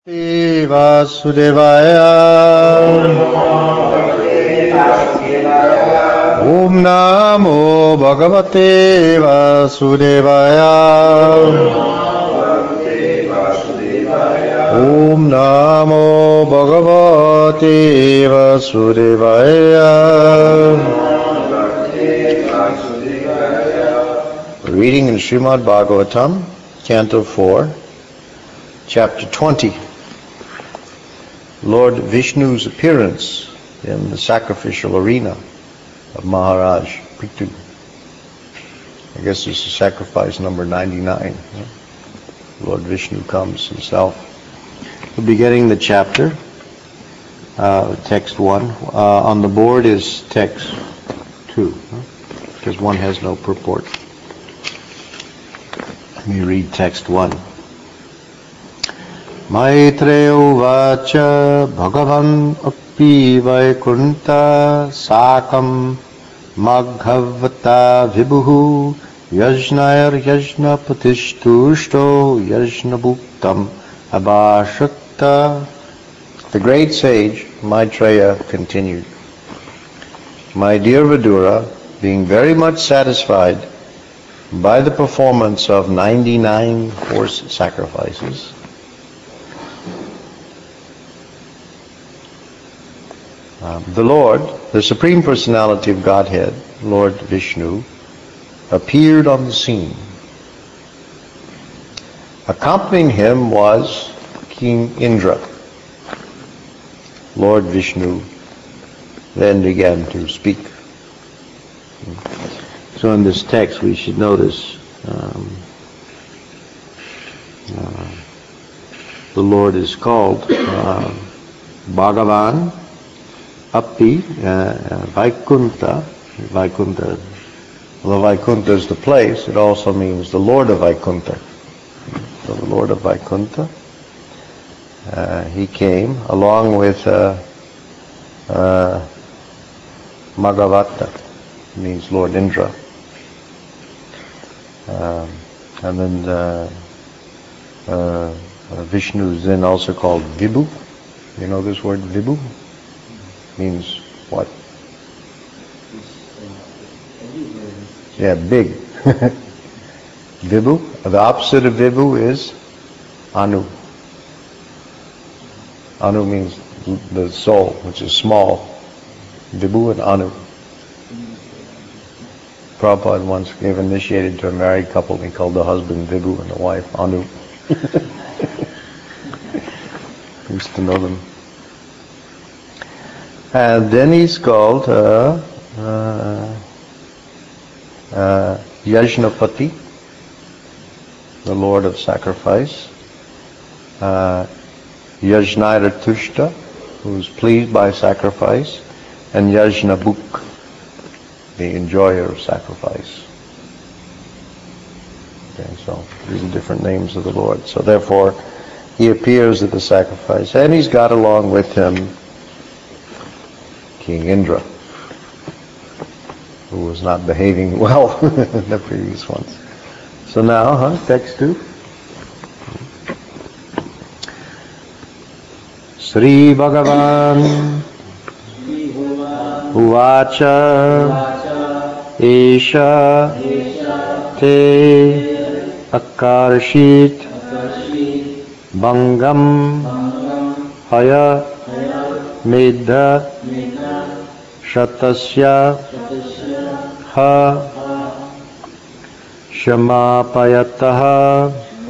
Vasudevaya. Om Namo Bhagavate Vasudevaya. Om Namo Bhagavate Vasudevaya. Reading in Srimad Bhagavatam, Canto 4, Chapter 20. Lord Vishnu's appearance in the sacrificial arena of Maharaj Prithu. I guess this is sacrifice number 99. Lord Vishnu comes himself. We'll be getting the chapter, text 1. On the board is text 2, because one has no purport. Let me read text 1. Maitreya uvacha bhagavan api vaikunta sakam maghavata vibhuhu yajnayar yajna patishtushto yajna bhuktam abhashakta. The great sage Maitreya continued, My dear Vidura, being very much satisfied by the performance of 99 horse sacrifices, the Lord, the Supreme Personality of Godhead, Lord Vishnu, appeared on the scene. Accompanying him was King Indra. Lord Vishnu then began to speak. So in this text we should notice the Lord is called Bhagavan Api Vaikunta. Vaikunta. Although Vaikunta is the place, it also means the Lord of Vaikunta. So the Lord of Vaikunta, he came along with Maghavata, means Lord Indra. And then Vishnu is then also called Vibhu. You know this word Vibhu? Means what? Yeah, big. Vibhu. The opposite of Vibhu is Anu. Anu means the soul, which is small. Vibhu and Anu. Prabhupada once gave initiated to a married couple. He called the husband Vibhu and the wife Anu. Used to know them. And then he's called Yajnapati, the Lord of Sacrifice. Yajnairatushta, who is pleased by sacrifice. And Yajnabhuk, the enjoyer of sacrifice. Okay, so these are different names of the Lord. So therefore, he appears at the sacrifice. And he's got along with him King Indra, who was not behaving well in the previous ones. So now, text 2. Sri Bhagavan Uvacha Esha Te Akarshit Bhangam Haya Medha Shatasya Ha Shamapayataha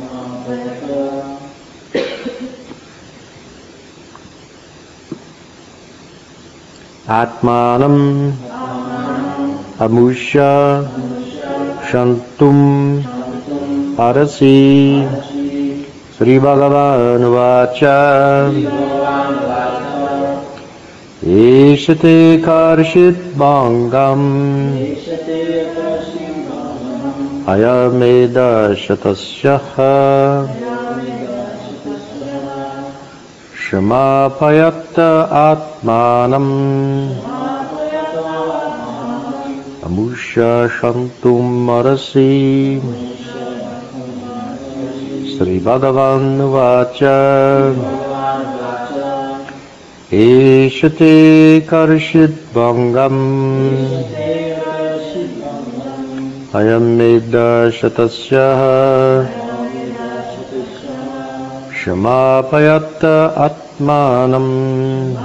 Atmanam Amusha Shantum Arasi. Sri Bhagavan Vacha Ishate Karshit Bhangam Ayameda Shatasyaha Shamapayata Atmanam Amusha Shantum Marasi. Sri Bhagavan Vacha Ishate Karshit Bhangam Ayameda Shatasya Shamapayata Atmanam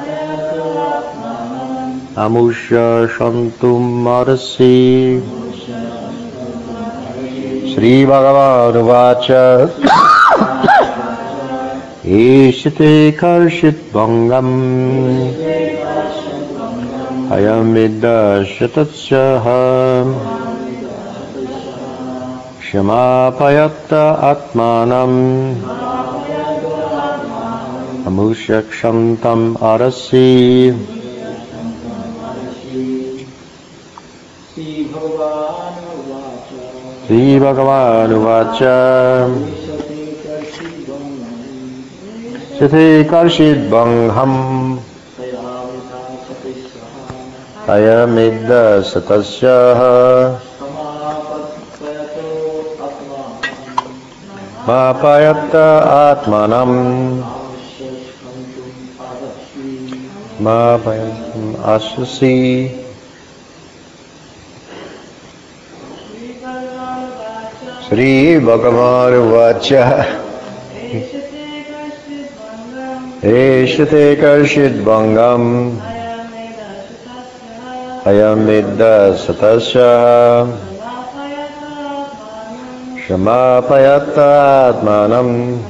Amusha Shantum Marasi Sri Bhagavan Vacha Ishate Karshit Bhangam Ayamida Shatasya Shamapayata Atmanam Amushakshantam Arasi Sri Bhagavan Vacha Shate Karshit Bhangham Ayamidda Satasya Mapayata Atmanam Mapayatam Asasi Sri Bhagavan Vacha Eshate Karshit Bhangam Ayamidda Satasya Shamapayata Atmanam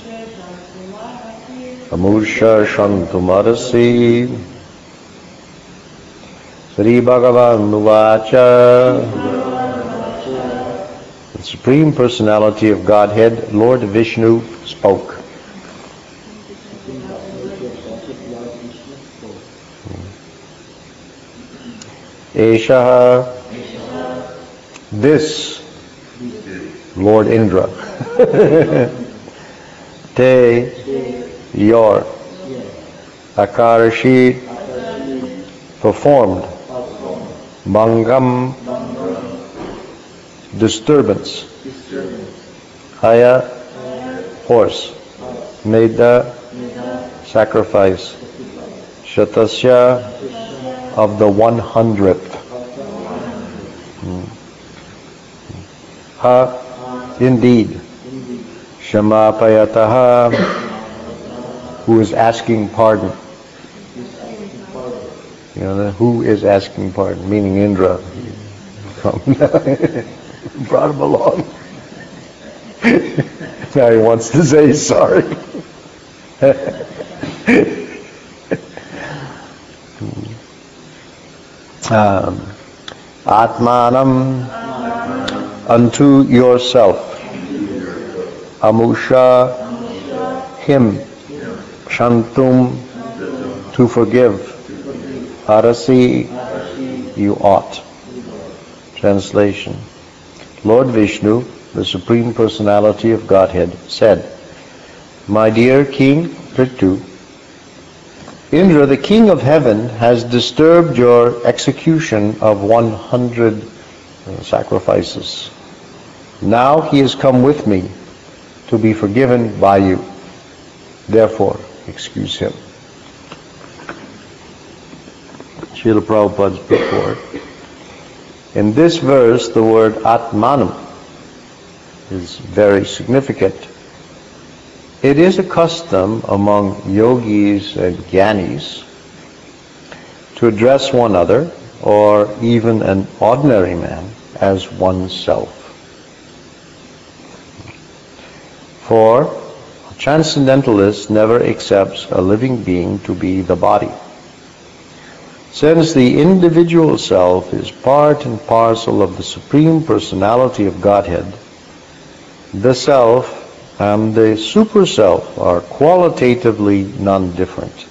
Amusha Shantumarasi Sri Bhagavan Vacha The Supreme Personality of Godhead, Lord Vishnu, spoke. Eshaha, this, Lord Indra. Te, your. Akarashi, performed. Bhangam, disturbance. Haya, horse. Meda, sacrifice. Shatasya, of the 100th. Ha, indeed. Shamapayataha, who is asking pardon. You know, who is asking pardon, meaning Indra. Brought him along. Now he wants to say sorry. Atmanam, unto yourself. Amusha, him. Shantum, to forgive. Arasi, you ought. Translation. Lord Vishnu, the Supreme Personality of Godhead, said, My dear King Prithu, Indra, the King of Heaven, has disturbed your execution of 100 sacrifices. Now he has come with me to be forgiven by you. Therefore, excuse him. Srila Prabhupada's purport. In this verse, the word Atmanam is very significant. It is a custom among yogis and jnanis to address one another, or even an ordinary man, as oneself. For a transcendentalist never accepts a living being to be the body. Since the individual self is part and parcel of the Supreme Personality of Godhead, the self and the super self are qualitatively non-different.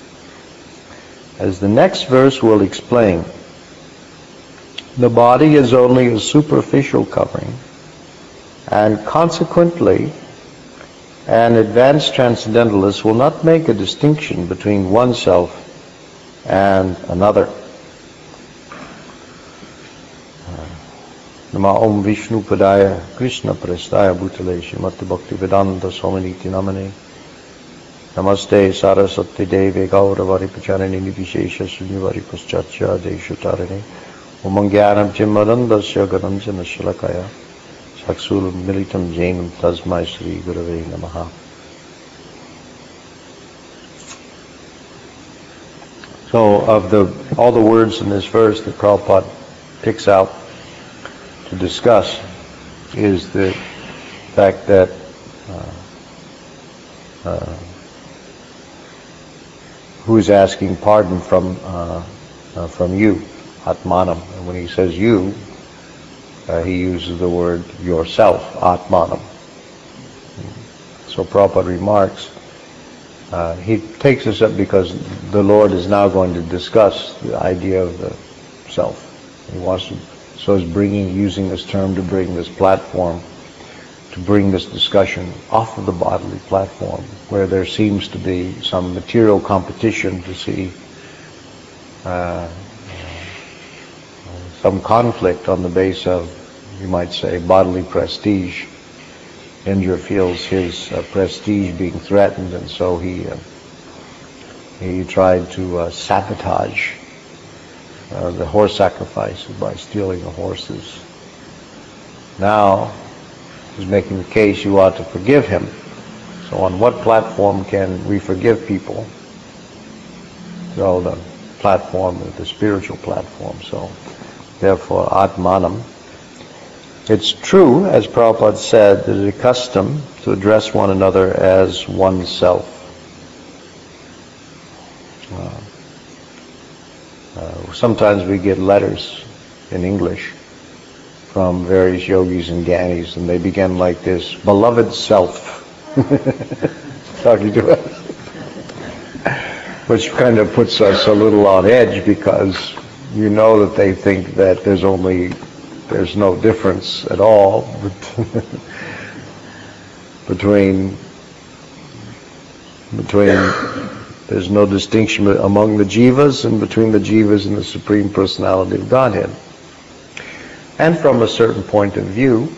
As the next verse will explain, the body is only a superficial covering, and consequently, an advanced transcendentalist will not make a distinction between oneself and another. Nama Om Vishnu Padaya Krishna Prestaya Bhutale Srimati Bhaktivedanta Swaminiti Namane Namaste Saraswati Devi Gauravari Pacharini Nivishesha Sunyavari Paschatya Deshutarane Umangyanam Chimmadandasya Gananjana Shalakaya Saksul Militam Jainam Tasmai Sri Gurave Namaha. So of all the words in this verse that Prabhupada picks out to discuss is the fact that who is asking pardon from you, Atmanam. And when he says you, he uses the word yourself, Atmanam. So Prabhupada remarks, he takes this up because the Lord is now going to discuss the idea of the self. He wants to, so he's using this term to bring this platform, to bring this discussion off of the bodily platform, where there seems to be some material competition to see some conflict on the base of, you might say, bodily prestige. Indra feels his prestige being threatened, and so he tried to sabotage the horse sacrifices by stealing the horses. Now he's making the case you ought to forgive him. So on what platform can we forgive people? So the platform, the spiritual platform. So therefore, Atmanam. It's true, as Prabhupada said, that it is a custom to address one another as oneself. Sometimes we get letters in English from various yogis and gyanis, and they begin like this: beloved self, talking to us, which kind of puts us a little on edge, because you know that they think that there's no difference at all between there's no distinction among the jivas and between the jivas and the Supreme Personality of Godhead. And from a certain point of view,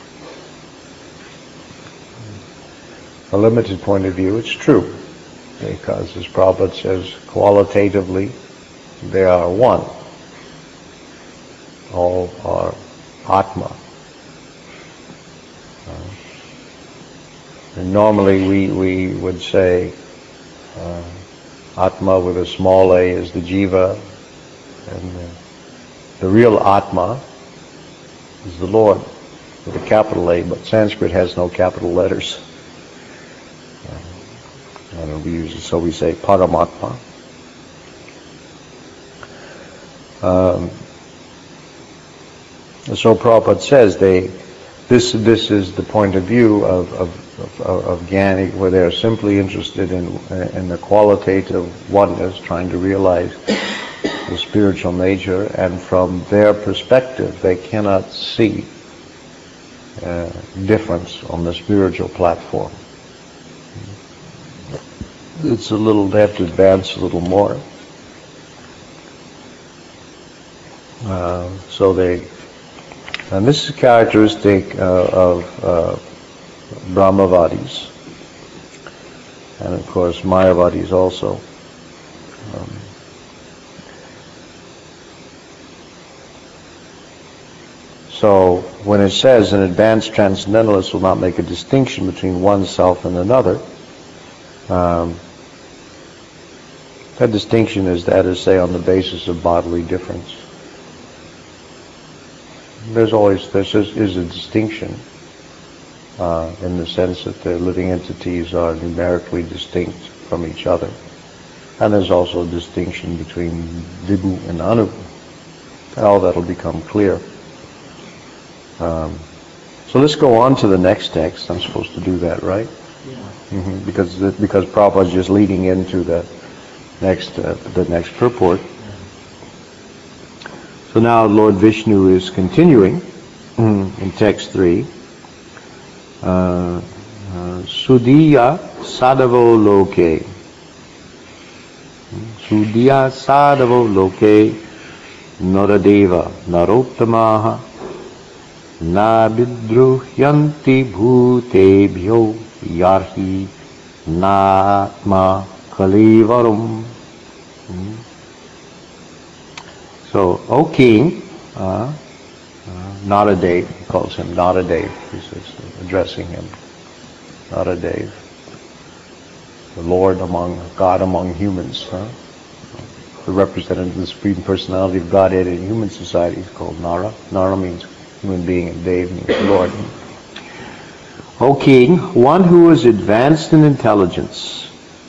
a limited point of view, it's true, because as Prabhupada says, qualitatively they are one. All are Atma. And normally we would say Atma with a small a is the jiva, and the real Atma is the Lord with a capital A, but Sanskrit has no capital letters. And so we say Paramatma. So Prabhupada says this is the point of view of Jnani, where they are simply interested in the qualitative oneness, trying to realize the spiritual nature, and from their perspective they cannot see difference on the spiritual platform. They have to advance a little more. And this is characteristic of Brahmavadis, and of course Mayavadis also. So when it says an advanced transcendentalist will not make a distinction between oneself and another, that distinction is, that is, say, on the basis of bodily difference. There is a distinction in the sense that the living entities are numerically distinct from each other. And there's also a distinction between Vibhu and Anu. All that will become clear. So let's go on to the next text. I'm supposed to do that, right? Yeah. Because Prabhupada is just leading into the next purport. So now Lord Vishnu is continuing in text 3. Sudhiya sadavo loke. Sudhiya sadavo loke naradeva narottamaha na vidruhyanti bhutebhyo yarhi natma kalivarum. So, O king, Naradev, he calls him Naradev, he's addressing him, Naradev, the Lord God among humans, the representative of the Supreme Personality of Godhead in human society is called Nara. Nara means human being and Dev means Lord. O king, one who is advanced in intelligence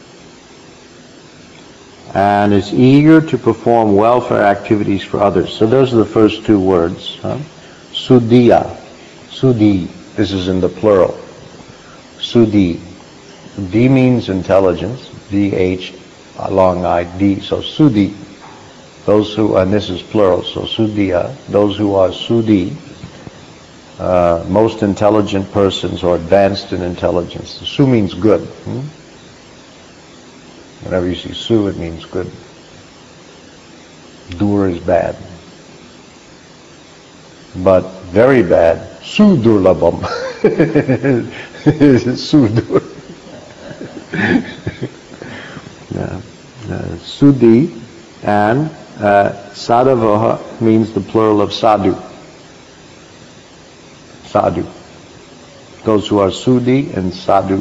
and is eager to perform welfare activities for others. So those are the first two words. Sudhiya, Sudhi, this is in the plural. Sudhi. D means intelligence, D-H, long I-D, so Sudhi. Those who, and this is plural, so Sudhiya, those who are Sudhi, most intelligent persons or advanced in intelligence. Su means good. Whenever you see Su, it means good. Dur is bad. But very bad, Sudurlabham. Sudur. Sudhi and Sadhavaha means the plural of sadhu. Sadhu. Those who are Sudhi and Sadhu.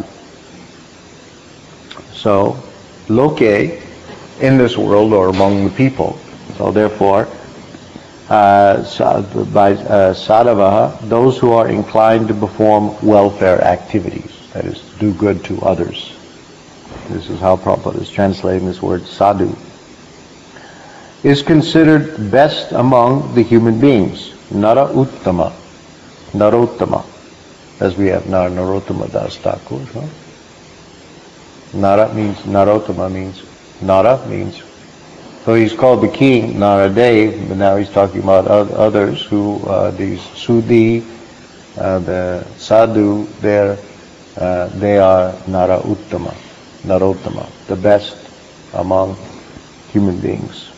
So, loke, in this world or among the people. So therefore, by Sadhavaha, those who are inclined to perform welfare activities, that is, to do good to others. This is how Prabhupada is translating this word sadhu. Is considered best among the human beings. Nara Uttama. Narottama. As we have Narottama Das Thakur. No? Nara means, Narottama means, Nara means, so he's called the king, Naradev, but now he's talking about others who, these Sudhi, the Sadhu, they are Nara Uttama, Narottama, the best among human beings.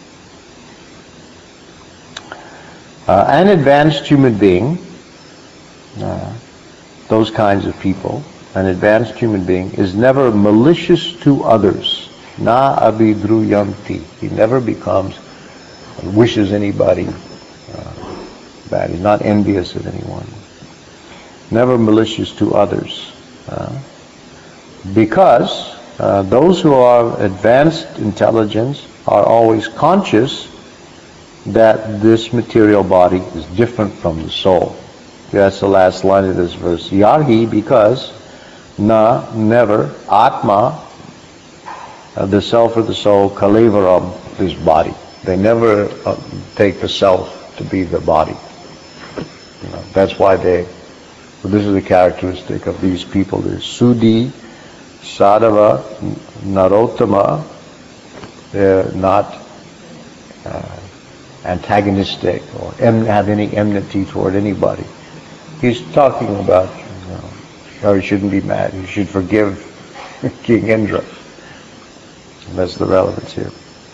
An advanced human being, those kinds of people, an advanced human being is never malicious to others. Na abhidruyanti. He never wishes anybody bad. He's not envious of anyone. Never malicious to others. Because those who are advanced intelligence are always conscious that this material body is different from the soul. That's the last line of this verse. Yarhi, because never, Atma, the self or the soul, Kalevaram, this body. They never take the self to be the body. That's why this is a characteristic of these people. There's Sudhi, Sadhava, Narottama. They're not antagonistic or have any enmity toward anybody. He's talking about, how he shouldn't be mad. He should forgive King Indra. And that's the relevance here.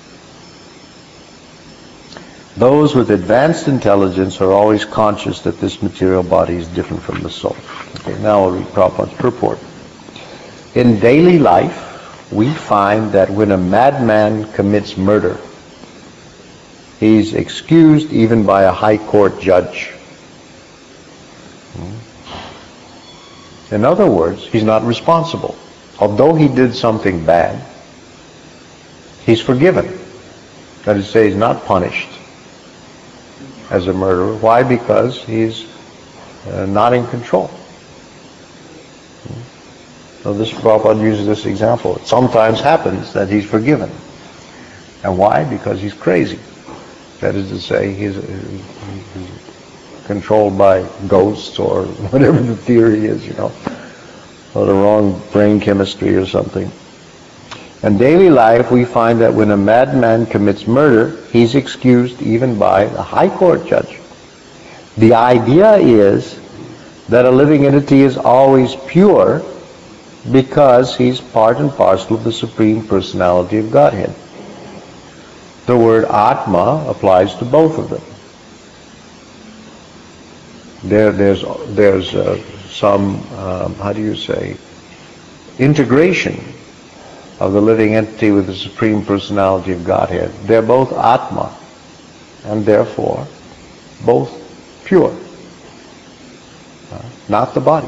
Those with advanced intelligence are always conscious that this material body is different from the soul. Okay, now I'll read Prabhupada's purport. In daily life, we find that when a madman commits murder, he's excused even by a high court judge. In other words, he's not responsible. Although he did something bad, he's forgiven. That is to say, he's not punished as a murderer. Why? Because he's not in control. So this Prabhupada uses this example. It sometimes happens that he's forgiven. And why? Because he's crazy. That is to say, he's controlled by ghosts or whatever the theory is, or the wrong brain chemistry or something. In daily life, we find that when a madman commits murder, he's excused even by a high court judge. The idea is that a living entity is always pure because he's part and parcel of the Supreme Personality of Godhead. The word Atma applies to both of them. there's some, how do you say, integration of the living entity with the Supreme Personality of Godhead. They're both Atma, and therefore both pure, not the body.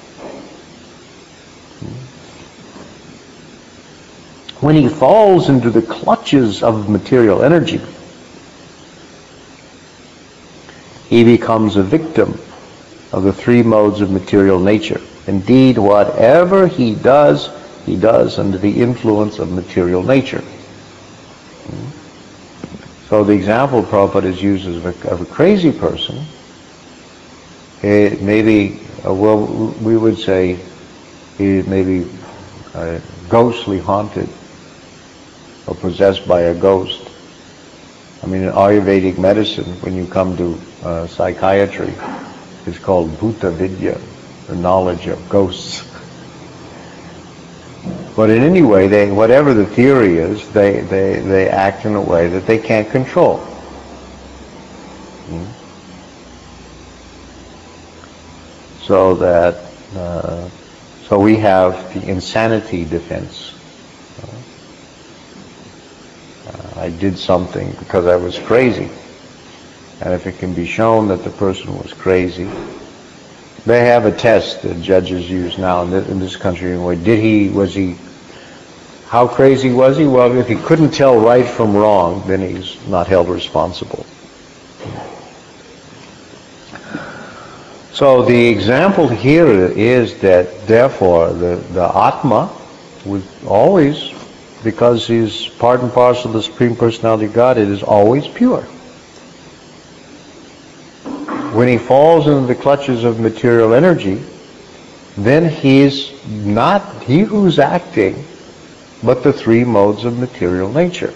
When he falls into the clutches of material energy, he becomes a victim of the three modes of material nature. Indeed, whatever he does under the influence of material nature. So the example Prabhupada is used of a crazy person, it may be, well, we would say he may be ghostly haunted or possessed by a ghost. I mean, in Ayurvedic medicine, when you come to psychiatry, it's called Bhuta Vidya, the knowledge of ghosts. But in any way, whatever the theory is, they act in a way that they can't control. So we have the insanity defense. I did something because I was crazy. And if it can be shown that the person was crazy, they have a test that judges use now in this country. How crazy was he? Well, if he couldn't tell right from wrong, then he's not held responsible. So the example here is that, therefore, the Atma was always, because he's part and parcel of the Supreme Personality of God, it is always pure. When he falls into the clutches of material energy, then he's not he who's acting, but the three modes of material nature.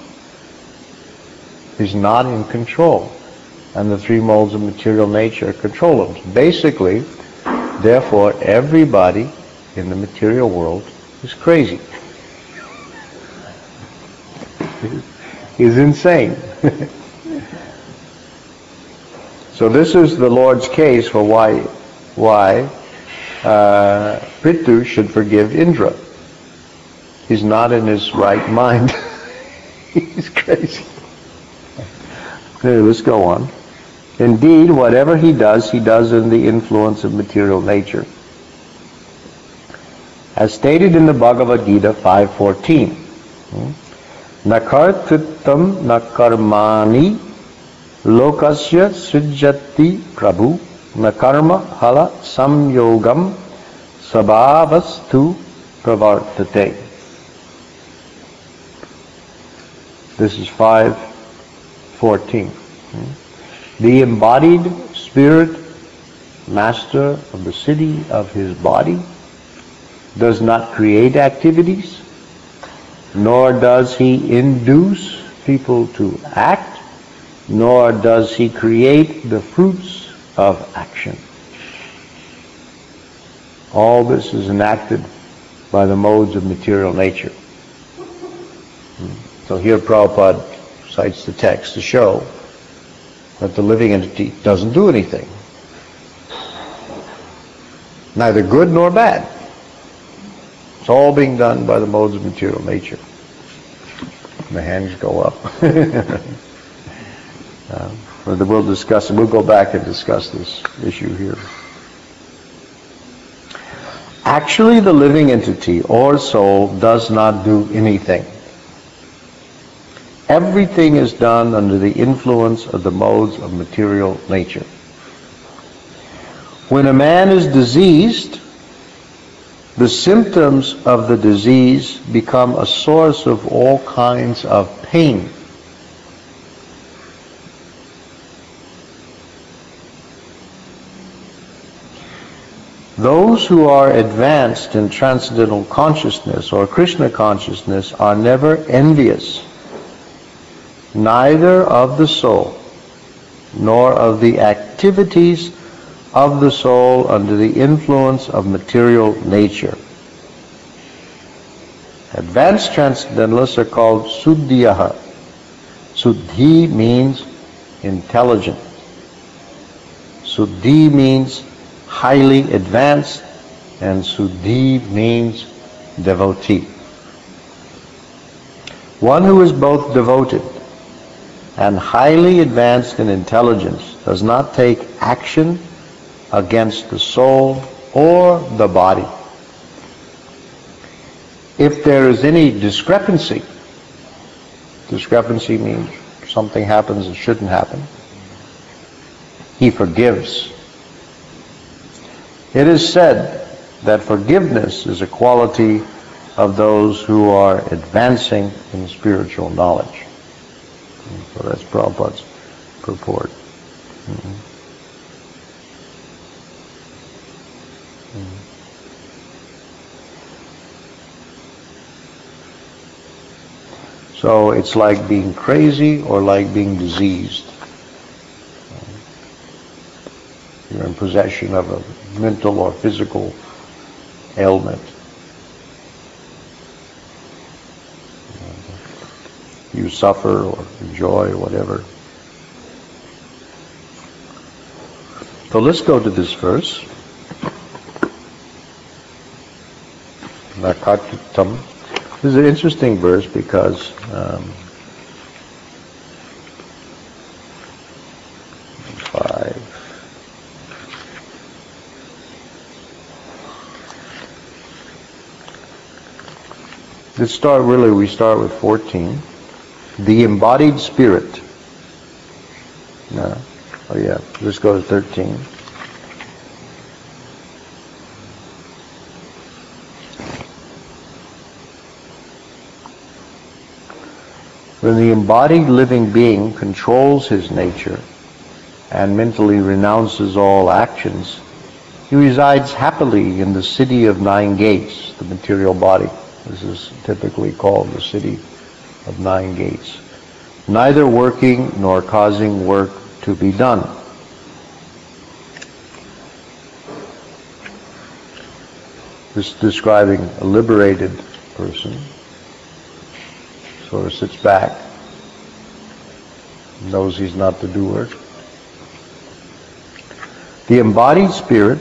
He's not in control, and the three modes of material nature control him. Basically, therefore, everybody in the material world is crazy. He's insane. So this is the Lord's case for why Prithu should forgive Indra. He's not in his right mind. He's crazy. Okay, let's go on. Indeed, whatever he does in the influence of material nature. As stated in the Bhagavad Gita 5:14, Nakartrittam nakarmani lokasya srijati prabhu nakarma hala samyogam sabhavastu pravartate. This is 5:14. The embodied spirit, master of the city of his body, does not create activities, nor does he induce people to act, nor does he create the fruits of action. All this is enacted by the modes of material nature. So here Prabhupada cites the text to show that the living entity doesn't do anything. Neither good nor bad. It's all being done by the modes of material nature. The hands go up. We'll discuss it. We'll go back and discuss this issue here. Actually, the living entity or soul does not do anything. Everything is done under the influence of the modes of material nature. When a man is diseased, the symptoms of the disease become a source of all kinds of pain. Those who are advanced in transcendental consciousness or Krishna consciousness are never envious, neither of the soul, nor of the activities of the soul under the influence of material nature. Advanced transcendentalists are called Suddhiyaha. Suddhi means intelligent. Suddhi means highly advanced, and Suddhi means devotee. One who is both devoted and highly advanced in intelligence does not take action against the soul or the body. If there is any discrepancy means something happens that shouldn't happen, he forgives. It is said that forgiveness is a quality of those who are advancing in spiritual knowledge. So that's Prabhupada's purport. So it's like being crazy or like being diseased. You're in possession of a mental or physical ailment. You suffer or enjoy or whatever. So let's go to this verse. Nakatitam. This is an interesting verse because we start with 14. The embodied spirit. Let's go to 13. When the embodied living being controls his nature and mentally renounces all actions, he resides happily in the city of 9 gates, the material body. This is typically called the city of 9 gates, neither working nor causing work to be done. This is describing a liberated person. Sort of sits back, knows he's not the doer. The embodied spirit,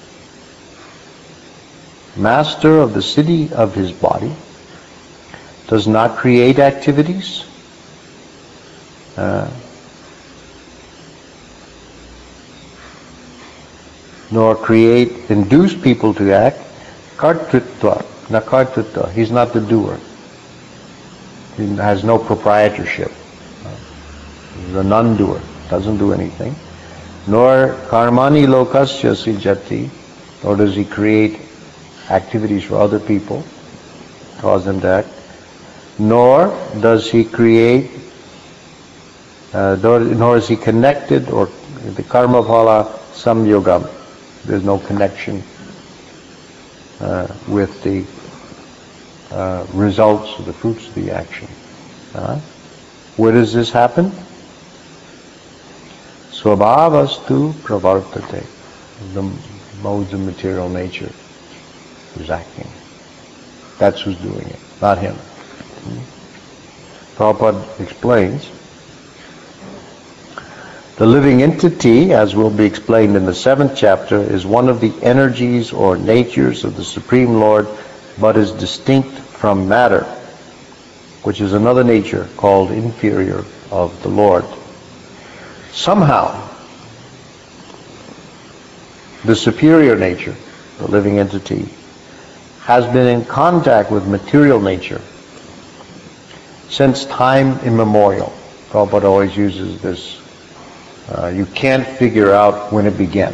master of the city of his body, does not create activities, nor induce people to act. Kartritva, nakartritva, he's not the doer. He has no proprietorship. He's a non-doer, doesn't do anything. Nor karmani lokasya sijati, nor does he create activities for other people, cause them to act. Nor does he create, nor is he connected, or the karma phala samyogam. There's no connection with the results, the fruits of the action. Where does this happen? Svabhavastu pravartate. The modes of material nature is acting. That's who's doing it, not him. Prabhupada explains, the living entity, as will be explained in the 7th chapter, is one of the energies or natures of the Supreme Lord, but is distinct from matter, which is another nature called inferior of the Lord. Somehow, the superior nature, the living entity, has been in contact with material nature since time immemorial. Prabhupada always uses this. You can't figure out when it began.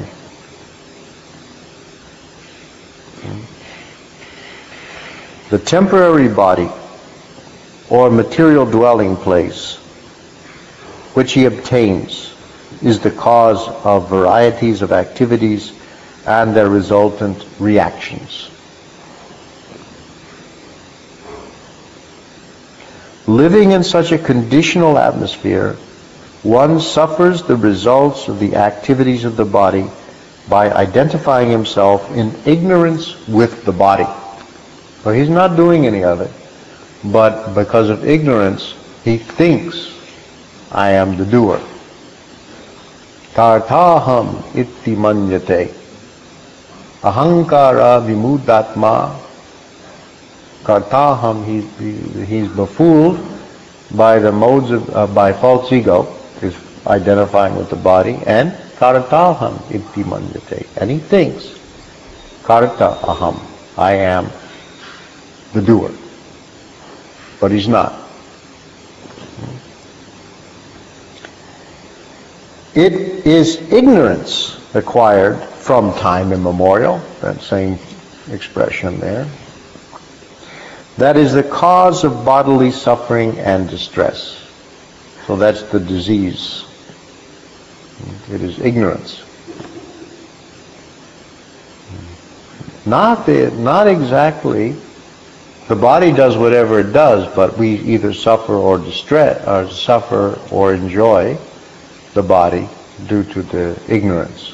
The temporary body or material dwelling place which he obtains is the cause of varieties of activities and their resultant reactions. Living in such a conditional atmosphere, one suffers the results of the activities of the body by identifying himself in ignorance with the body. So he's not doing any of it, but because of ignorance, he thinks, I am the doer. Kartaham iti manyate. Ahankara vimudatma. Kartaham, he's befooled by the modes of, by false ego, is identifying with the body, and kartaham iti manyate. And he thinks, karta aham, I am the doer. But he's not. It is ignorance acquired from time immemorial, that same expression there, that is the cause of bodily suffering and distress. So that's the disease. It is ignorance. Not exactly. The body does whatever it does, but we either suffer or suffer or enjoy the body due to the ignorance.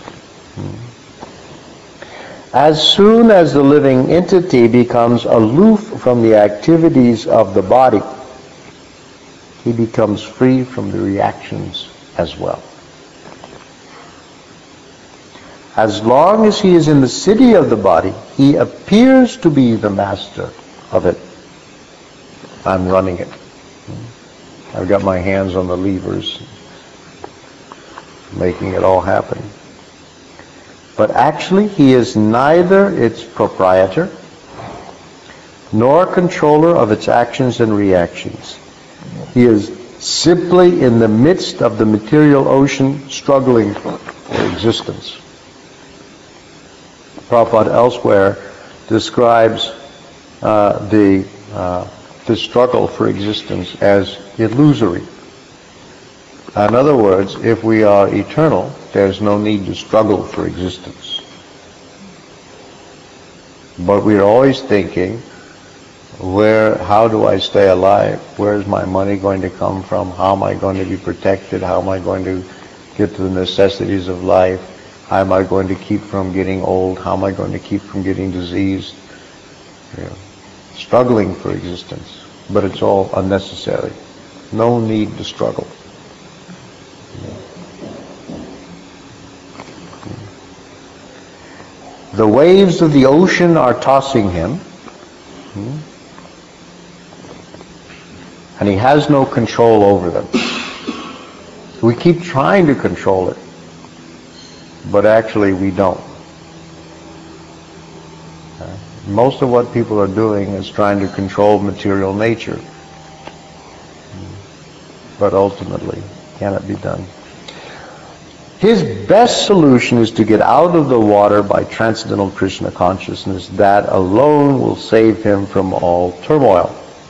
As soon as the living entity becomes aloof from the activities of the body, he becomes free from the reactions as well. As long as he is in the city of the body, he appears to be the master of it. I'm running it. I've got my hands on the levers, making it all happen. But actually, he is neither its proprietor nor controller of its actions and reactions. He is simply in the midst of the material ocean, struggling for existence. Prabhupada elsewhere describes the struggle for existence as illusory. In other words, if we are eternal, there's no need to struggle for existence. But we're always thinking, how do I stay alive? Where is my money going to come from? How am I going to be protected? How am I going to get to the necessities of life? How am I going to keep from getting old? How am I going to keep from getting diseased? Struggling for existence. But it's all unnecessary. No need to struggle. The waves of the ocean are tossing him, and he has no control over them. We keep trying to control it, but actually we don't. Most of what people are doing is trying to control material nature, but ultimately cannot be done. His best solution is to get out of the water by transcendental Krishna consciousness. That alone will save him from all turmoil.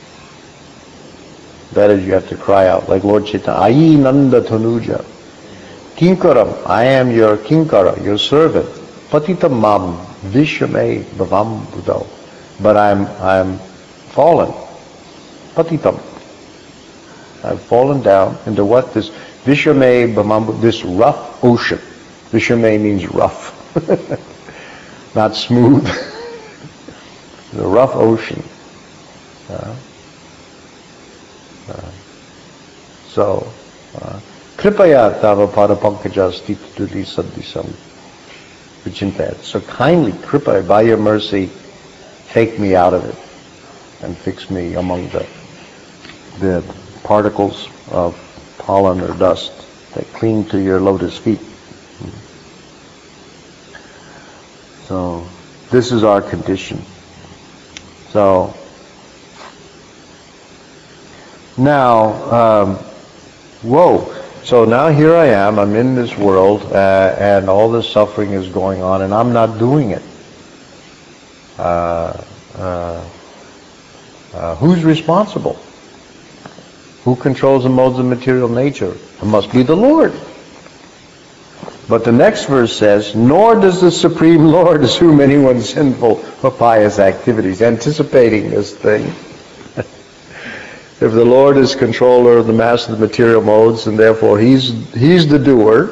That is, you have to cry out, like Lord Chaitanya, Ayi Nanda Tanuja, Kinkaram, I am your Kinkara, your servant, Patitam Mam, Vishame Bhavam Buddha. But I'm fallen, Patitam. I've fallen down into what? This Vishame Bhavam, this rough ocean. Vishame means rough, not smooth. The rough ocean. So, Kripaya Tava Pada Pankaja Stitudli Saddhisam Vichintayat. So kindly, Kripa, by your mercy, take me out of it and fix me among the particles of pollen or dust that cling to your lotus feet. So this is our condition. So now, so now here I am, I'm in this world, and all this suffering is going on, and I'm not doing it. Who's responsible? Who controls the modes of material nature? It must be the Lord. But the next verse says, nor does the Supreme Lord assume anyone's sinful or pious activities, anticipating this thing. If the Lord is controller of the master of the material modes, and therefore He's the doer,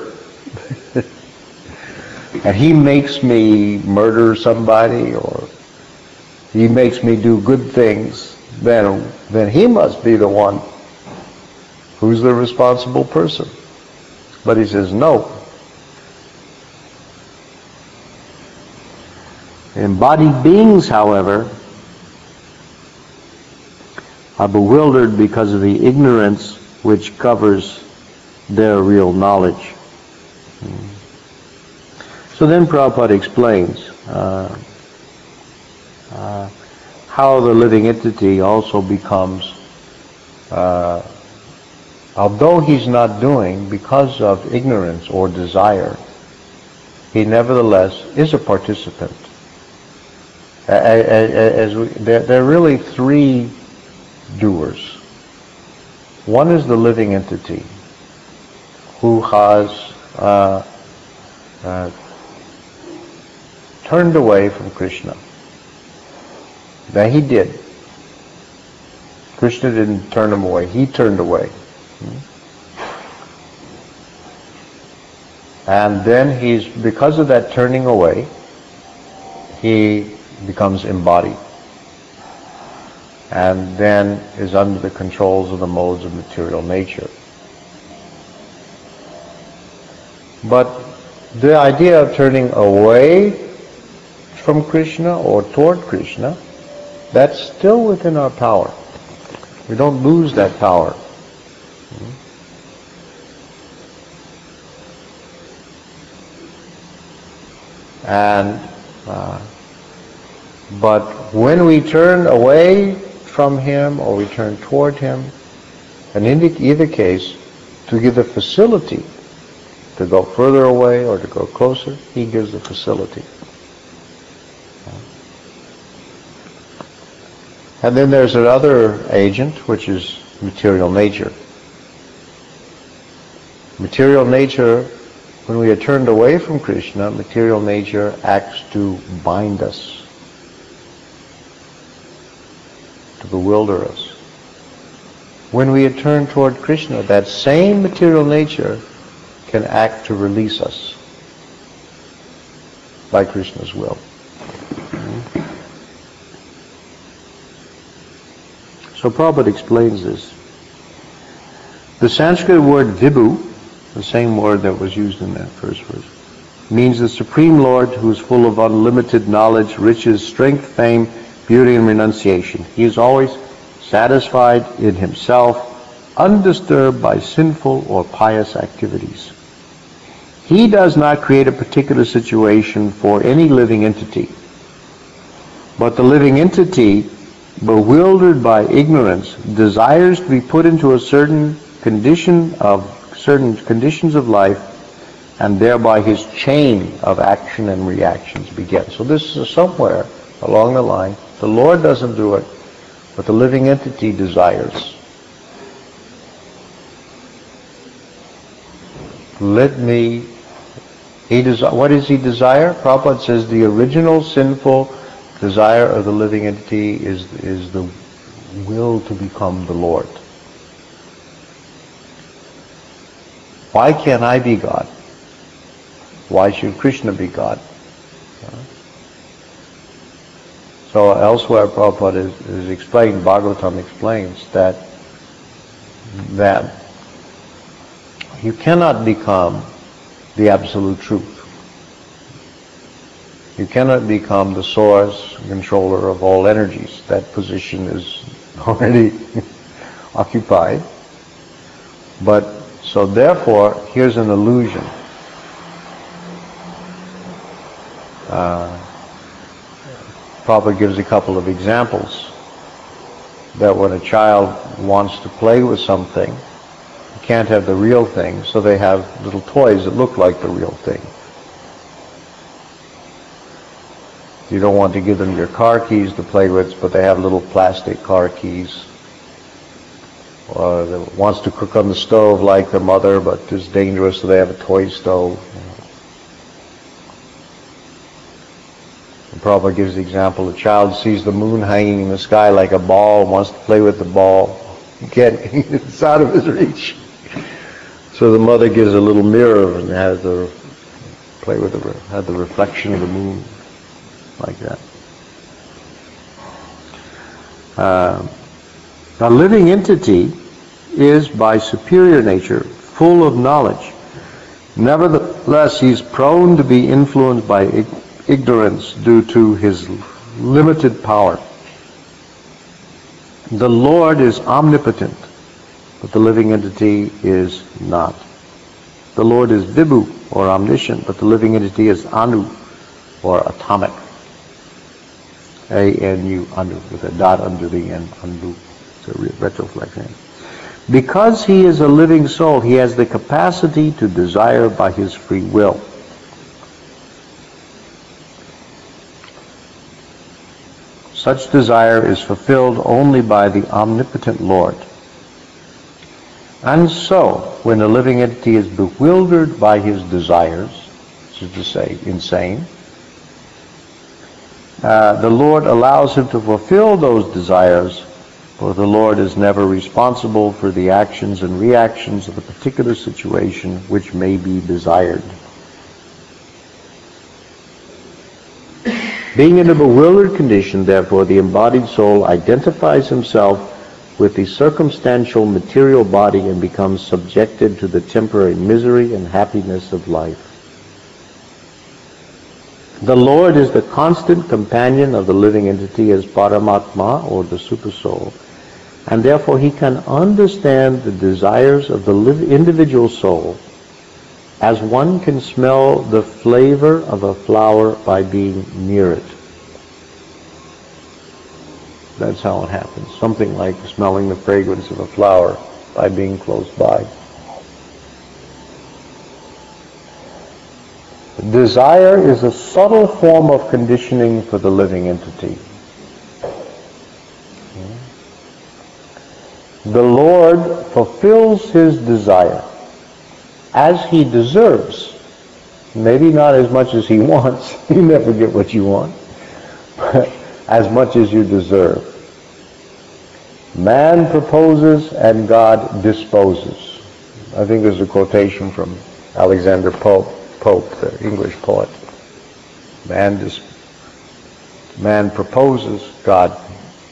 and He makes me murder somebody, or He makes me do good things, then He must be the one who's the responsible person. But He says, no, Embodied beings, however, are bewildered because of the ignorance which covers their real knowledge. So then Prabhupada explains how the living entity also becomes, although he's not doing because of ignorance or desire, he nevertheless is a participant. There are really three doers. One is the living entity who has turned away from Krishna. That he did. Krishna didn't turn him away. He turned away. And then because of that turning away, he becomes embodied. And then is under the controls of the modes of material nature. But the idea of turning away from Krishna or toward Krishna, that's still within our power. We don't lose that power. And but when we turn away from him or we turn toward him, and in either case, to give the facility to go further away or to go closer, he gives the facility. And then there's another agent, which is material nature. Material nature, when we are turned away from Krishna, material nature acts to bind us, to bewilder us. When we are turned toward Krishna, that same material nature can act to release us by Krishna's will. So Prabhupada explains this. The Sanskrit word vibhu, the same word that was used in that first verse, means the Supreme Lord who is full of unlimited knowledge, riches, strength, fame, beauty, and renunciation. He is always satisfied in himself, undisturbed by sinful or pious activities. He does not create a particular situation for any living entity, but the living entity, bewildered by ignorance, desires to be put into a certain conditions of life, and thereby his chain of action and reactions begins. So this is somewhere along the line. The Lord doesn't do it, but the living entity desires. What does he desire? Prabhupada says the original sinful desire of the living entity is the will to become the Lord. Why can't I be God? Why should Krishna be God? So elsewhere Prabhupada is explained, Bhagavatam explains that you cannot become the absolute truth. You cannot become the source, controller of all energies. That position is already occupied. But, so therefore, here's an illusion. Prabhupada gives a couple of examples that when a child wants to play with something, you can't have the real thing, so they have little toys that look like the real thing. You don't want to give them your car keys to play with, but they have little plastic car keys. Or that wants to cook on the stove like their mother, but it's dangerous, so they have a toy stove. And Prabhupada gives the example, a child sees the moon hanging in the sky like a ball and wants to play with the ball. You can't, it's out of his reach. So the mother gives a little mirror and has the reflection of the moon, like that. A living entity is by superior nature full of knowledge. Nevertheless, he's prone to be influenced by ignorance due to his limited power. The Lord is omnipotent, but the living entity is not. The Lord is Vibhu, or omniscient, but the living entity is Anu, or atomic. A-N-U, Anu, with a dot under the N, Anu. It's a retroflex. Because he is a living soul, he has the capacity to desire by his free will. Such desire is fulfilled only by the omnipotent Lord. And so, when a living entity is bewildered by his desires, which is to say, insane, the Lord allows him to fulfill those desires, for the Lord is never responsible for the actions and reactions of the particular situation which may be desired. Being in a bewildered condition, therefore, the embodied soul identifies himself with the circumstantial material body and becomes subjected to the temporary misery and happiness of life. The Lord is the constant companion of the living entity as Paramatma, or the Supersoul, and therefore he can understand the desires of the individual soul as one can smell the flavor of a flower by being near it. That's how it happens. Something like smelling the fragrance of a flower by being close by. Desire is a subtle form of conditioning for the living entity. The Lord fulfills his desire as he deserves. Maybe not as much as he wants. You never get what you want. But as much as you deserve. Man proposes and God disposes. I think there's a quotation from Alexander Pope, the English poet. Man proposes, God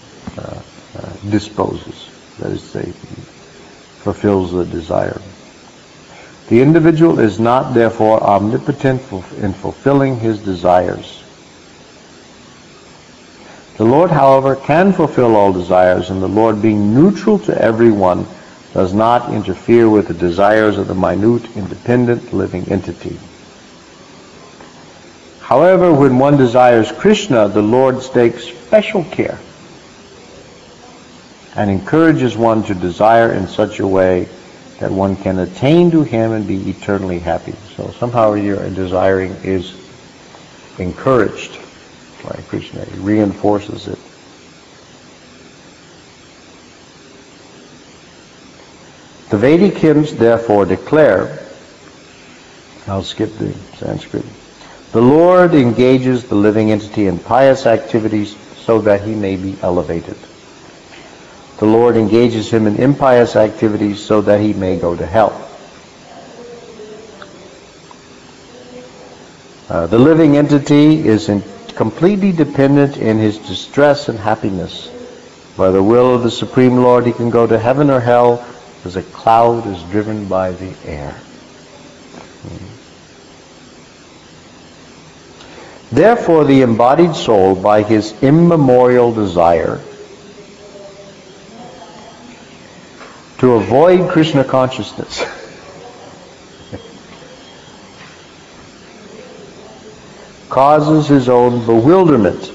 disposes. That is to say, fulfills the desire. The individual is not, therefore, omnipotent in fulfilling his desires. The Lord, however, can fulfill all desires, and the Lord, being neutral to everyone, does not interfere with the desires of the minute, independent, living entity. However, when one desires Krishna, the Lord takes special care and encourages one to desire in such a way that one can attain to him and be eternally happy. So somehow your desiring is encouraged by Krishna. He reinforces it. The Vedic hymns therefore declare, I'll skip the Sanskrit, the Lord engages the living entity in pious activities so that he may be elevated. The Lord engages him in impious activities so that he may go to hell. The living entity is completely dependent in his distress and happiness. By the will of the Supreme Lord, he can go to heaven or hell as a cloud is driven by the air. Therefore, the embodied soul, by his immemorial desire to avoid Krishna consciousness, causes his own bewilderment.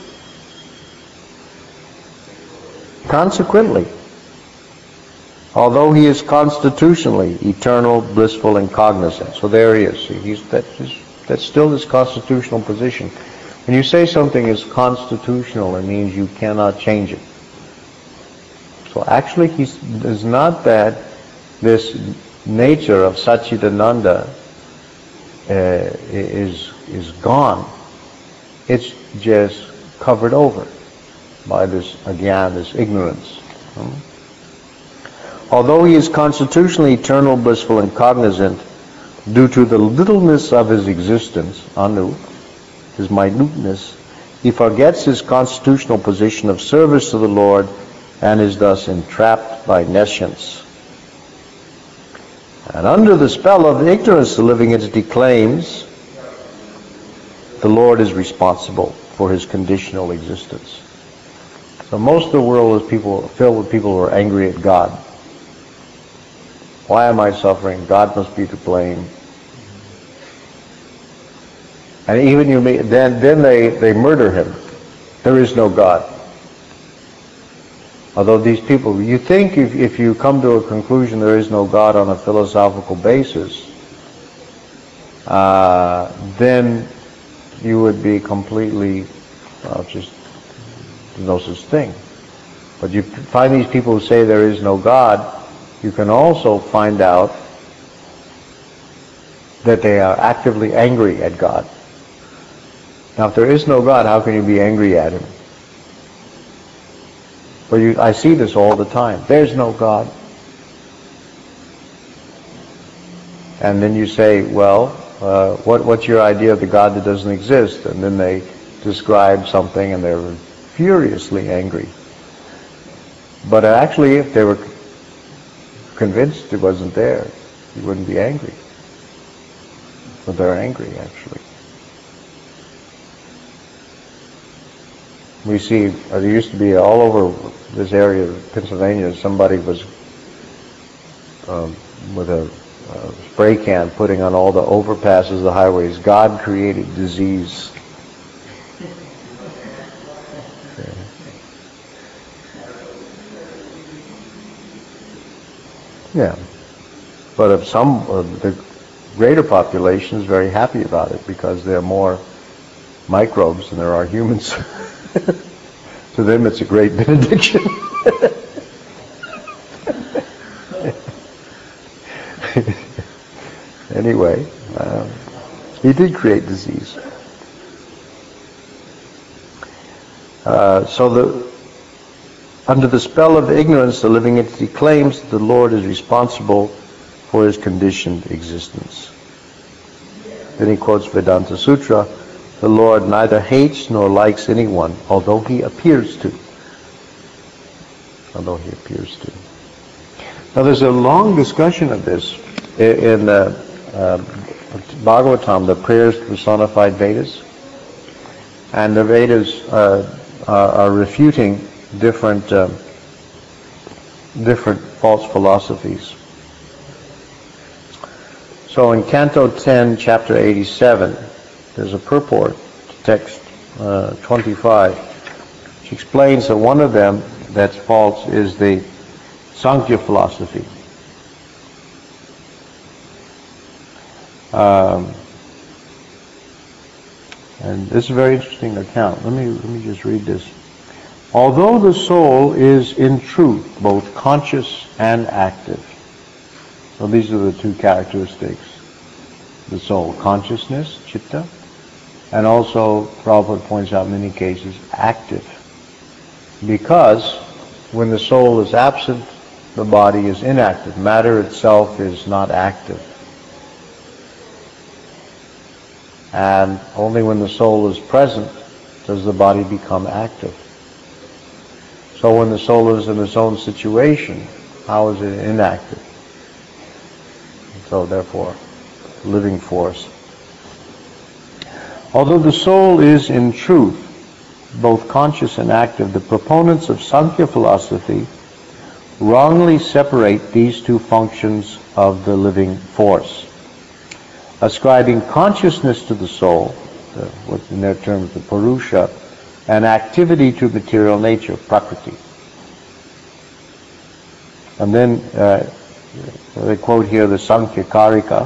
Consequently, although he is constitutionally eternal, blissful, and cognizant, so there he is. That's still his constitutional position. When you say something is constitutional, it means you cannot change it. So actually, it's not that this nature of Satchidananda is gone. It's just covered over by this agyan, this ignorance. Although he is constitutionally eternal, blissful, and cognizant, due to the littleness of his existence, anu, his minuteness, he forgets his constitutional position of service to the Lord and is thus entrapped by nescience. And under the spell of ignorance, the living entity claims the Lord is responsible for his conditional existence. So most of the world is filled with people who are angry at God. Why am I suffering? God must be to blame. And even then they murder him. There is no God. Although these people, you think if you come to a conclusion there is no God on a philosophical basis, then you would be completely, just no such thing. But you find these people who say there is no God, you can also find out that they are actively angry at God. Now, if there is no God, how can you be angry at him? But I see this all the time. There's no God. And then you say, well, what's your idea of the God that doesn't exist? And then they describe something and they're furiously angry. But actually, if they were convinced it wasn't there, you wouldn't be angry. But they're angry, actually. We see, there used to be all over this area of Pennsylvania, somebody was with a spray can putting on all the overpasses, the highways, God created disease. Yeah. But if the greater population is very happy about it because there are more microbes than there are humans. To them it's a great benediction. Anyway, he did create disease. Under the spell of ignorance, the living entity claims that the Lord is responsible for his conditioned existence. Then he quotes Vedanta Sutra, the Lord neither hates nor likes anyone, although he appears to. Although he appears to. Now there's a long discussion of this in Bhagavatam, the prayers personified Vedas. And the Vedas are refuting different false philosophies. So in Canto 10, Chapter 87, there's a purport to text 25, which explains that one of them that's false is the Sankhya philosophy. And this is a very interesting account. Let me just read this. Although the soul is in truth both conscious and active. So these are the two characteristics. The soul, consciousness, chitta, and also, Prabhupada points out in many cases, active. Because when the soul is absent, the body is inactive. Matter itself is not active. And only when the soul is present does the body become active. So when the soul is in its own situation, how is it inactive? So therefore, living force. Although the soul is in truth both conscious and active, the proponents of Sankhya philosophy wrongly separate these two functions of the living force, ascribing consciousness to the soul, what in their terms the Purusha, and activity to material nature, Prakriti. And then they quote here the Sankhya Karika.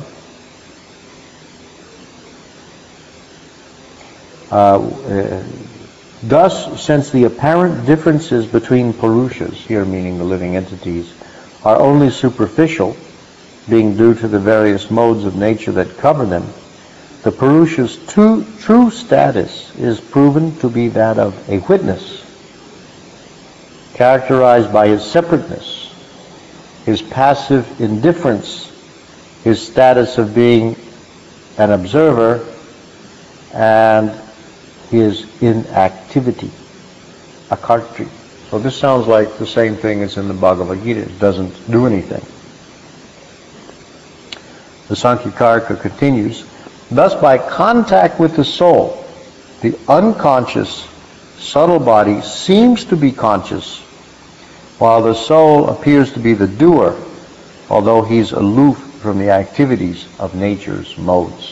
Thus, since the apparent differences between Purushas, here meaning the living entities, are only superficial, being due to the various modes of nature that cover them, the Purusha's true status is proven to be that of a witness, characterized by his separateness, his passive indifference, his status of being an observer, and his inactivity, akartri. So this sounds like the same thing as in the Bhagavad Gita. It doesn't do anything. The Sankhya Karika continues, thus by contact with the soul, the unconscious, subtle body seems to be conscious, while the soul appears to be the doer, although he's aloof from the activities of nature's modes.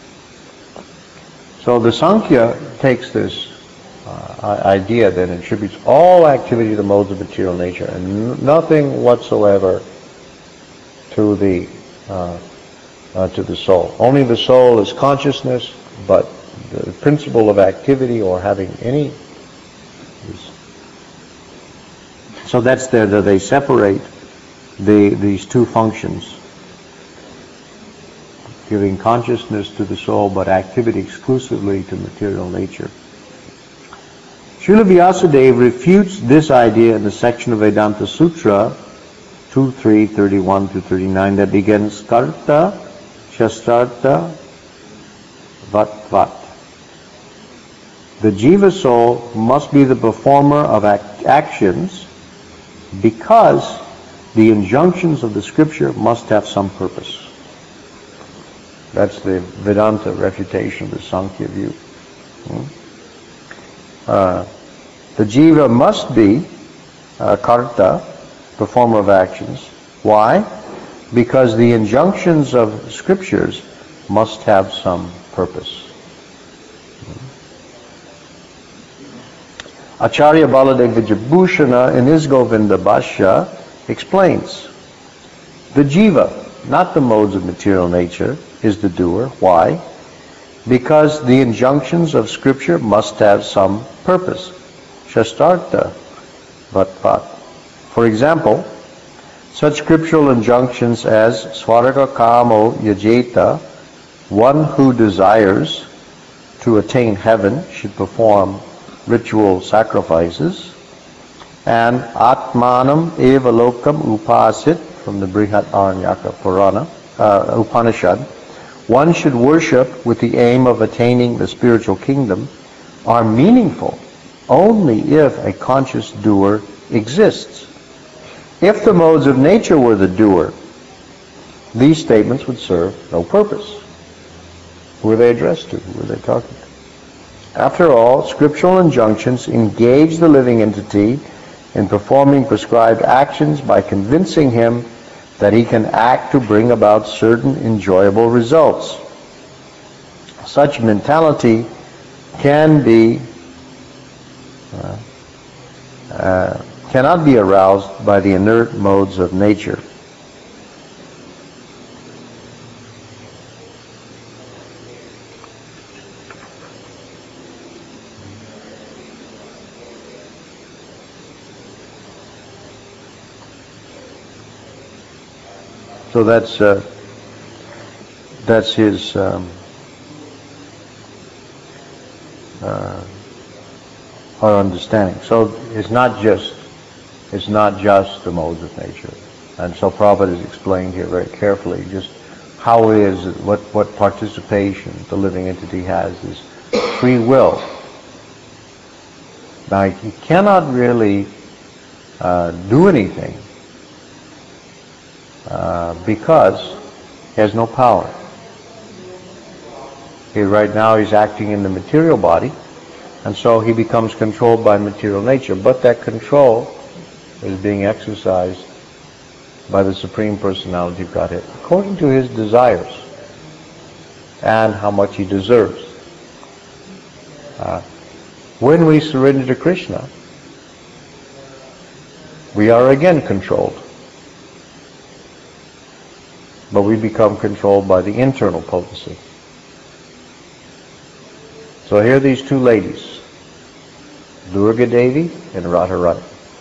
So the Sankhya takes this idea that attributes all activity to the modes of material nature and nothing whatsoever to the soul. Only the soul is consciousness, but the principle of activity or having any. So that's there that they separate these two functions, giving consciousness to the soul but activity exclusively to material nature. Srila Vyasadeva refutes this idea in the section of Vedanta Sutra 2.3, 31 to 39 that begins Karta Shastarta Vat. The jiva soul must be the performer of actions because the injunctions of the scripture must have some purpose. That's the Vedanta refutation of the Sankhya view. The jiva must be karta, performer of actions. Why? Because the injunctions of scriptures must have some purpose. Acharya Baladeva Vijayabhushana in his Govinda Bhashya explains, the jiva, not the modes of material nature, is the doer. Why? Because the injunctions of scripture must have some purpose. Shastarta Vatvat. For example, such scriptural injunctions as Swarga Kamo Yajeta, one who desires to attain heaven should perform ritual sacrifices, and Atmanam Evalokam Upasit from the Brihat Aranyaka Purana, Upanishad, one should worship with the aim of attaining the spiritual kingdom, are meaningful only if a conscious doer exists. If the modes of nature were the doer, these statements would serve no purpose. Who are they addressed to? Who are they talking to? After all, scriptural injunctions engage the living entity in performing prescribed actions by convincing him that he can act to bring about certain enjoyable results. Such mentality cannot be aroused by the inert modes of nature. So that's his our understanding. So it's not just the modes of nature, and so Prabhupada has explained here very carefully just how it is, what participation the living entity has is free will. Now he cannot really do anything because he has no power. Right now he's acting in the material body, and so he becomes controlled by material nature. But that control is being exercised by the Supreme Personality of Godhead according to his desires and how much he deserves. When we surrender to Krishna, we are again controlled. But we become controlled by the internal potency. So here are these two ladies, Durga Devi and Radharani.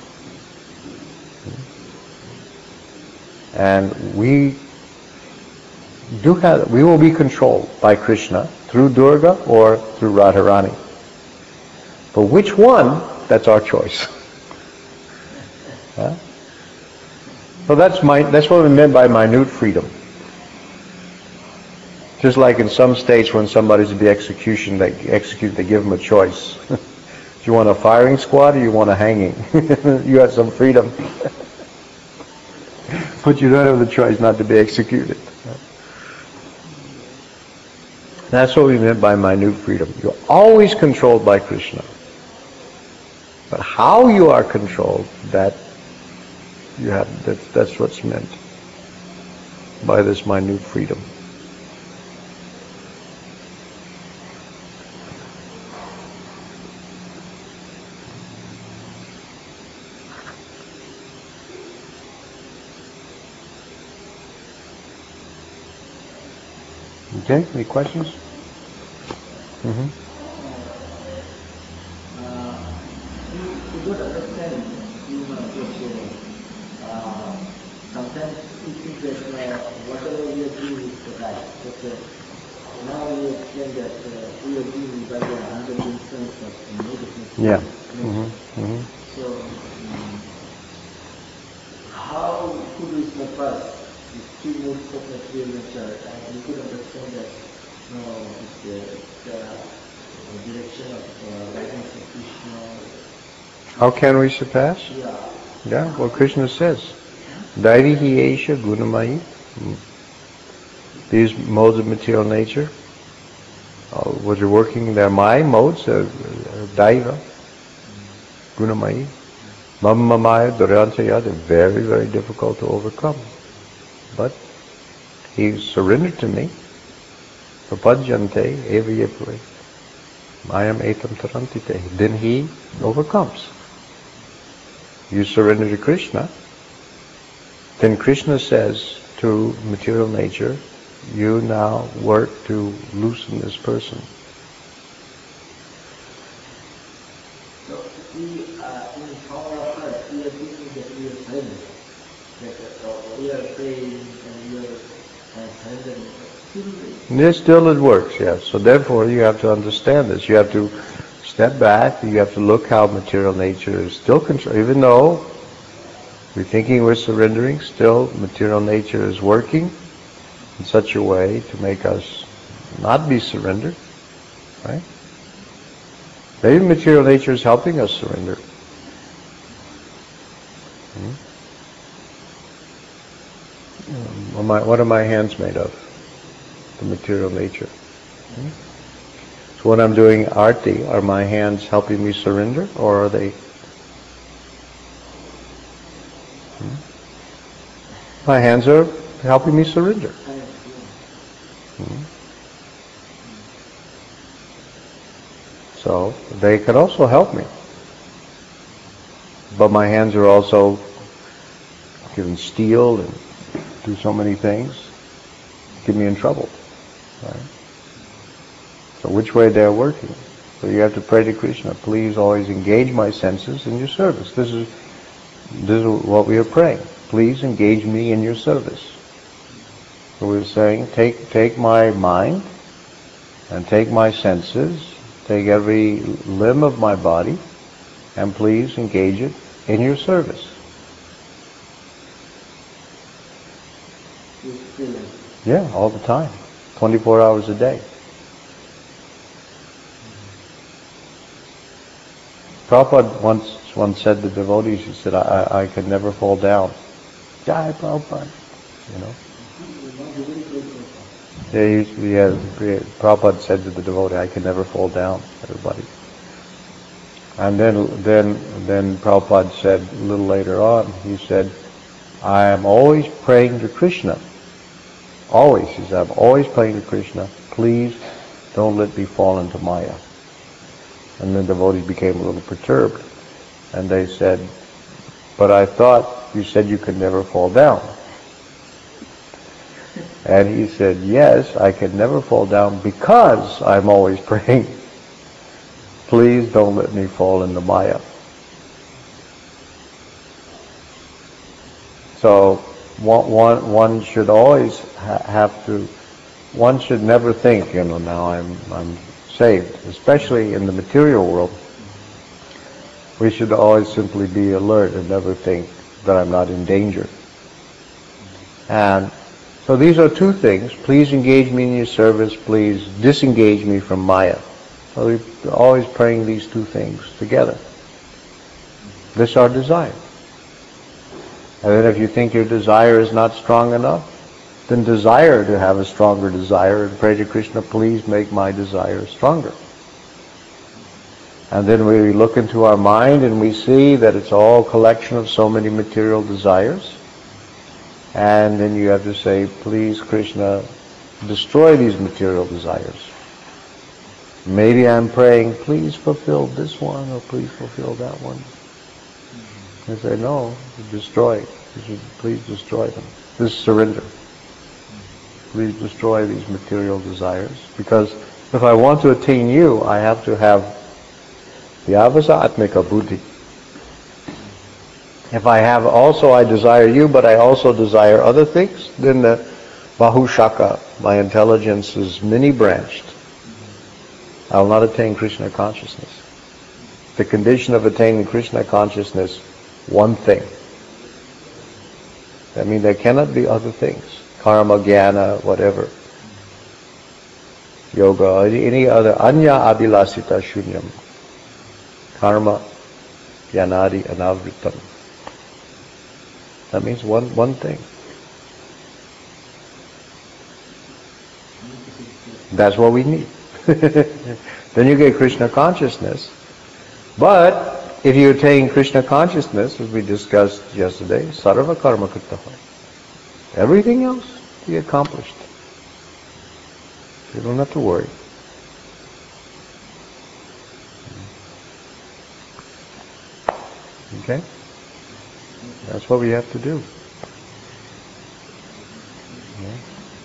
And we will be controlled by Krishna through Durga or through Radharani. But which one, that's our choice. So that's what we meant by minute freedom. Just like in some states when somebody's to be executed, they give them a choice. Do you want a firing squad or you want a hanging? You have some freedom. But you don't have the choice not to be executed. That's what we meant by minute freedom. You're always controlled by Krishna. But how you are controlled, that's what's meant by this minute freedom. Okay, any questions? Mm-hmm. To good understand human nature, sometimes we think that whatever we are doing is right. But now we explain that we are doing by the under the influence of negative. Yeah. Mm-hmm. Mm-hmm. So, how could we surpass these two modes of material nature, and we could understand that it's the direction of guidance of Krishna? How can we surpass? Yeah. Yeah, well Krishna says, Daivihi Esha Gunamayi. These modes of material nature, which are working, they're my modes, Daiva, Gunamayi. Mamamaya, Durantaya, they're very, very difficult to overcome. But he surrendered to me. Prapadyante evayepure. Mayam etam tarantite. Then he overcomes. You surrender to Krishna, then Krishna says to material nature, you now work to loosen this person. So we are in our heart, we are thinking that we are silent, that we are praying and we are silent. Still it works, yes. So therefore you have to understand this. You have to step back, you have to look how material nature is still control. Even though we're thinking we're surrendering, still material nature is working in such a way to make us not be surrendered, right? Maybe material nature is helping us surrender. What are my hands made of? The material nature. So when I'm doing arti, are my hands helping me surrender, or are they? My hands are helping me surrender. So they can also help me. But my hands are also can steal and do so many things, get me in trouble. Right? So which way they're working? So you have to pray to Krishna, please always engage my senses in your service. This is what we are praying. Please engage me in your service. So we're saying, take my mind and take my senses, take every limb of my body, and please engage it in your service. Yeah, all the time. 24 hours a day. Prabhupada once said to devotees, he said, I could never fall down. Jai Prabhupada, you know. Prabhupada said to the devotee, I could never fall down, everybody. And then Prabhupada said a little later on, he said, I am always praying to Krishna. Always, he said, I'm always praying to Krishna. Please don't let me fall into Maya. And the devotees became a little perturbed. And they said, but I thought you said you could never fall down. And he said, yes, I can never fall down because I'm always praying. Please don't let me fall into Maya. So one should always one should never think, now I'm saved. Especially in the material world, we should always simply be alert and never think that I'm not in danger. And so these are two things. Please engage me in your service. Please disengage me from Maya. So we're always praying these two things together. This is our desire. And then if you think your desire is not strong enough, then desire to have a stronger desire and pray to Krishna, please make my desire stronger. And then we look into our mind and we see that it's all a collection of so many material desires. And then you have to say, please Krishna, destroy these material desires. Maybe I'm praying, please fulfill this one or please fulfill that one. I say, no, destroy. Please destroy them. This is surrender. Please destroy these material desires. Because if I want to attain you, I have to have the avasa atmika buddhi. If I have also, I desire you, but I also desire other things, then the bahushaka, my intelligence is many-branched. I will not attain Krishna consciousness. The condition of attaining Krishna consciousness, one thing. That means there cannot be other things. Karma, jnana, whatever. Yoga, any other. Anya abhilasita shunyam. Karma, jnanadi, anavritam. That means one thing. That's what we need. Then you get Krishna consciousness. But if you attain Krishna consciousness, as we discussed yesterday, sarva karma krittaha. Everything else be accomplished. You don't have to worry. Okay? That's what we have to do. Okay.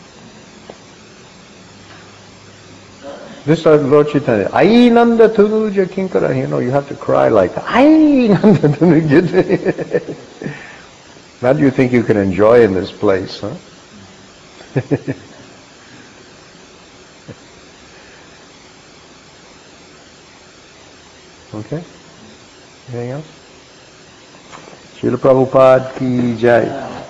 This is Lord Chaitanya. Ainanda Tanuja Kinkara. You have to cry like, Ainanda Tanuja. Now do you think you can enjoy in this place, huh? Okay? Anything else? Srila Prabhupada ki jai.